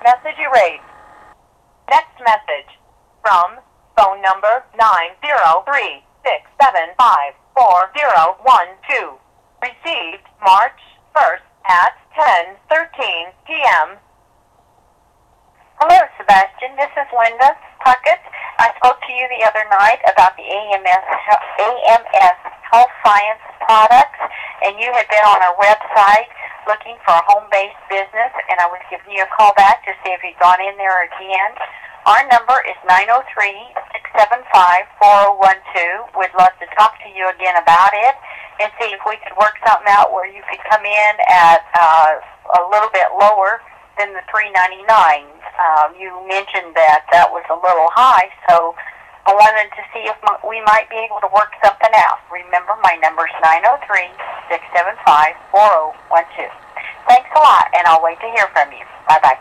Message erased. Next message from phone number 903-675-4012. Received March 1st at 10:13 p.m. Hello, Sebastian. This is Linda Puckett. I spoke to you the other night about the AMS Health Science products, and you had been on our website looking for a home-based business, and I was giving you a call back to see if you'd gone in there again. Our number is 903-675-4012. We'd love to talk to you again about it and see if we could work something out where you could come in at a little bit lower than the $399. You mentioned that was a little high, so I wanted to see if we might be able to work something out. Remember, my number is 903-675-4012. Thanks a lot, and I'll wait to hear from you. Bye-bye.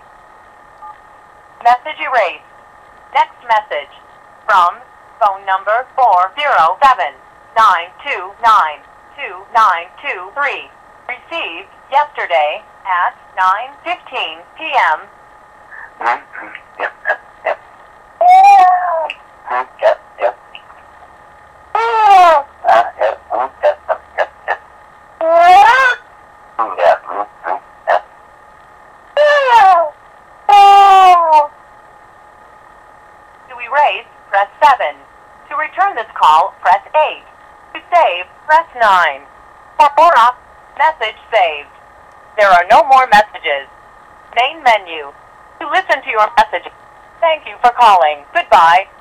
Message erased. Next message from phone number 407-929-2923. Received yesterday at 9:15 p.m. Yep. Yep. To erase, press 7. To return this call, press 8. To save, press 9. For more message saved. There are no more messages. Main menu. To listen to your messages. Thank you for calling. Goodbye.